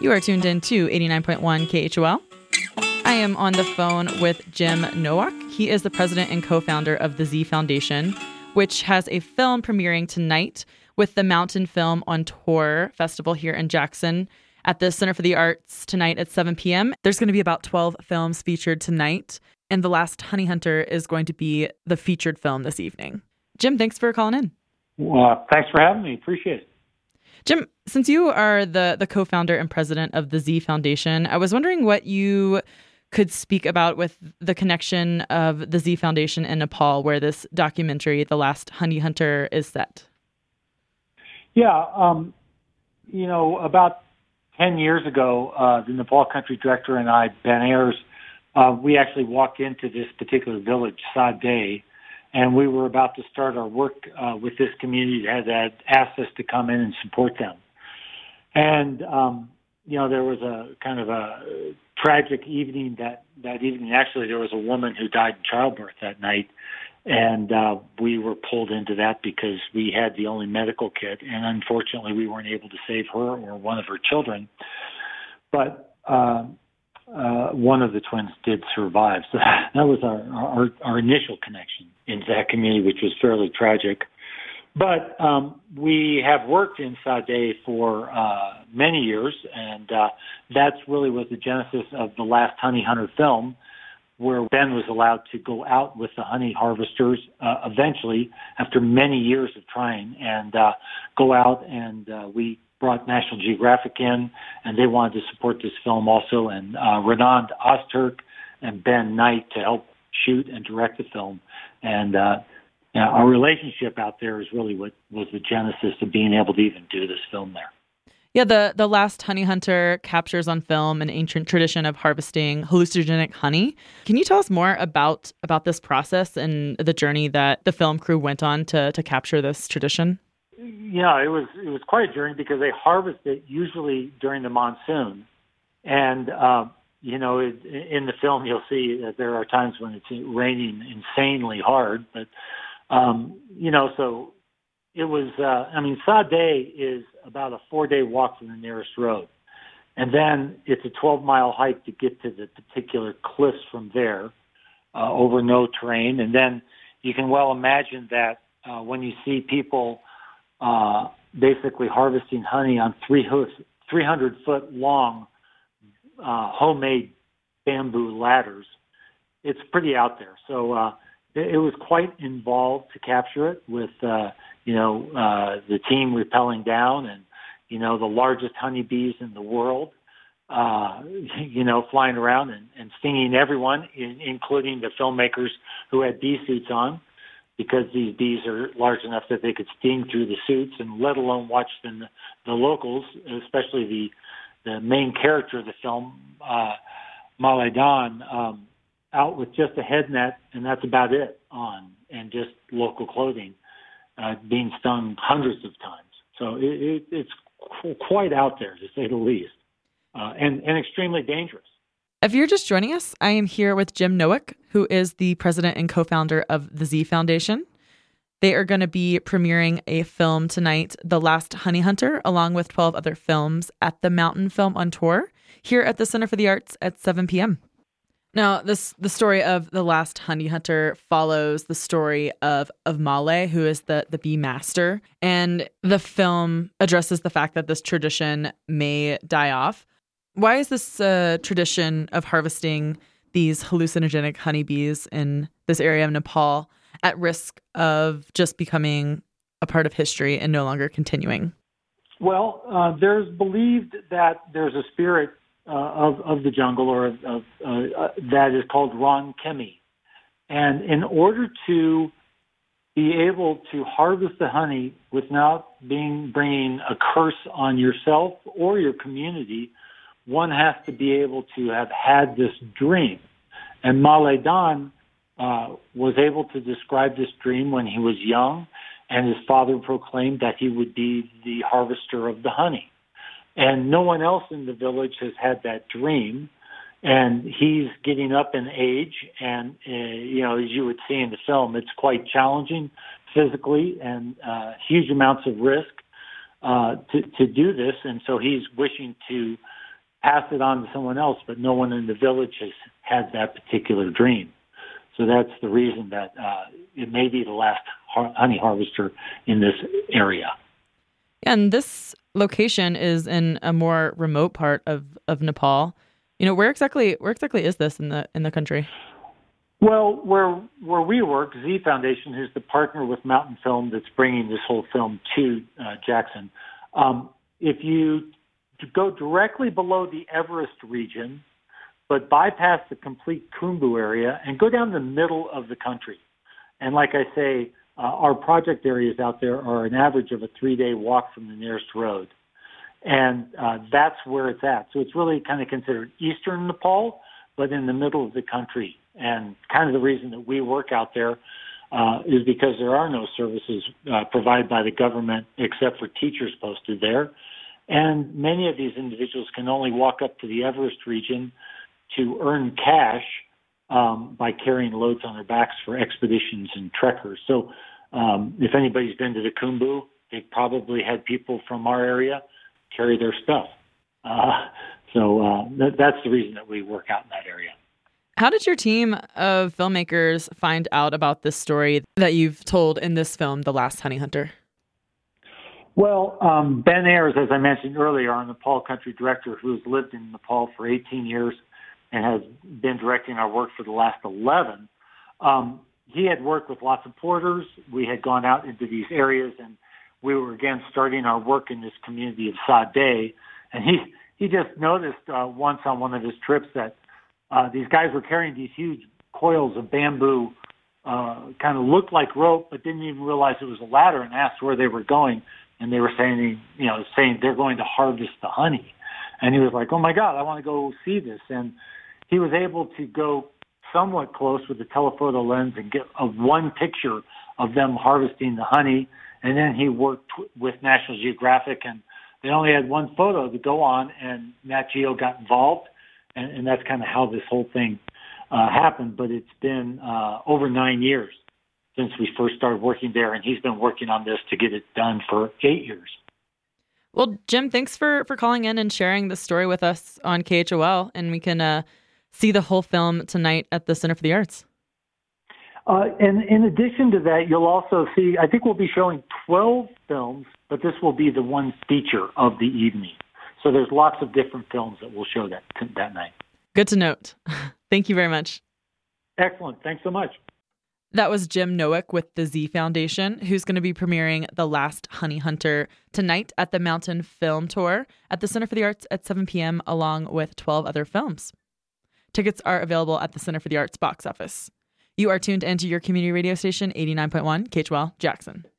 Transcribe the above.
You are tuned in to 89.1 KHOL. I am on the phone with Jim Nowak. He is the president and co-founder of the Z Foundation, which has a film premiering tonight with the Mountain Film on Tour Festival here in Jackson at the Center for the Arts tonight at 7 p.m. There's going to be about 12 films featured tonight, and The Last Honey Hunter is going to be the featured film this evening. Jim, thanks for calling in. Well, thanks for having me. Appreciate it. Jim, since you are the co-founder and president of the Z Foundation, I was wondering what you could speak about with the connection of the Z Foundation in Nepal, where this documentary, The Last Honey Hunter, is set. Yeah, about 10 years ago, the Nepal country director and I, Ben Ayers, we actually walked into this particular village, Sadeh, and we were about to start our work with this community that had asked us to come in and support them. And, there was a kind of a tragic evening that evening. Actually, there was a woman who died in childbirth that night, and we were pulled into that because we had the only medical kit, and unfortunately we weren't able to save her or one of her children. But one of the twins did survive. So that was our initial connection into that community, which was fairly tragic. But we have worked in Sadeh for many years, and that's really was the genesis of The Last Honey Hunter film, where Ben was allowed to go out with the honey harvesters eventually, after many years of trying, and go out, and we brought National Geographic in, and they wanted to support this film also, and Renand Ozturk and Ben Knight to help shoot and direct the film. And our relationship out there is really what was the genesis of being able to even do this film there. Yeah, the Last Honey Hunter captures on film an ancient tradition of harvesting hallucinogenic honey. Can you tell us more about this process and the journey that the film crew went on to capture this tradition? Yeah, it was quite a journey because they harvest it usually during the monsoon. And, in the film you'll see that there are times when it's raining insanely hard. But, so it was, Sadeh is about a 4-day walk from the nearest road. And then it's a 12-mile hike to get to the particular cliffs from there, over no terrain. And then you can well imagine that when you see people basically harvesting honey on 300-foot long homemade bamboo ladders, it's pretty out there. So it was quite involved to capture it with, the team rappelling down and, the largest honeybees in the world, flying around and stinging everyone, including the filmmakers who had bee suits on, because these bees are large enough that they could sting through the suits, and let alone watch the locals, especially the main character of the film, Maladan, out with just a head net, and that's about it on, and just local clothing, being stung hundreds of times. So it's quite out there, to say the least, and extremely dangerous. If you're just joining us, I am here with Jim Nowak, who is the president and co-founder of the Z Foundation. They are going to be premiering a film tonight, The Last Honey Hunter, along with 12 other films at the Mountain Film on Tour here at the Center for the Arts at 7 p.m. Now, the story of The Last Honey Hunter follows the story of Male, who is the bee master. And the film addresses the fact that this tradition may die off. Why is this tradition of harvesting these hallucinogenic honeybees in this area of Nepal at risk of just becoming a part of history and no longer continuing? Well, there's believed that there's a spirit of the jungle, or of that is called Ron Kemi. And in order to be able to harvest the honey without bringing a curse on yourself or your community, one has to be able to have had this dream. And Maladan was able to describe this dream when he was young, and his father proclaimed that he would be the harvester of the honey. And no one else in the village has had that dream. And he's getting up in age, and, as you would see in the film, it's quite challenging physically and huge amounts of risk to do this. And so he's wishing to pass it on to someone else, but no one in the village has had that particular dream. So that's the reason that it may be the last honey harvester in this area. And this location is in a more remote part of Nepal. Where exactly is this in the country? Well, where we work, Z Foundation, who's the partner with Mountain Film that's bringing this whole film to Jackson. If you go directly below the Everest region, but bypass the complete Khumbu area and go down the middle of the country. And like I say, our project areas out there are an average of a 3-day walk from the nearest road. And that's where it's at. So it's really kind of considered eastern Nepal, but in the middle of the country. And kind of the reason that we work out there is because there are no services provided by the government except for teachers posted there. And many of these individuals can only walk up to the Everest region to earn cash by carrying loads on their backs for expeditions and trekkers. So if anybody's been to the Khumbu, they've probably had people from our area carry their stuff. So that's the reason that we work out in that area. How did your team of filmmakers find out about this story that you've told in this film, The Last Honey Hunter? Well, Ben Ayers, as I mentioned earlier, our Nepal country director who has lived in Nepal for 18 years and has been directing our work for the last 11, he had worked with lots of porters. We had gone out into these areas, and we were, again, starting our work in this community of Sade. And he just noticed once on one of his trips that these guys were carrying these huge coils of bamboo, kind of looked like rope, but didn't even realize it was a ladder, and asked where they were going. And they were saying they're going to harvest the honey. And he was like, oh, my God, I want to go see this. And he was able to go somewhat close with the telephoto lens and get one picture of them harvesting the honey. And then he worked with National Geographic, and they only had one photo to go on, and Nat Geo got involved. And that's kind of how this whole thing happened. But it's been over 9 years since we first started working there, and he's been working on this to get it done for 8 years. Well, Jim, thanks for calling in and sharing the story with us on KHOL, and we can see the whole film tonight at the Center for the Arts. And in addition to that, you'll also see, I think we'll be showing 12 films, but this will be the one feature of the evening. So there's lots of different films that we'll show that night. Good to note. Thank you very much. Excellent. Thanks so much. That was Jim Nowick with the Z Foundation, who's going to be premiering The Last Honey Hunter tonight at the Mountain Film Tour at the Center for the Arts at 7 p.m., along with 12 other films. Tickets are available at the Center for the Arts box office. You are tuned into your community radio station, 89.1 KHOL Jackson.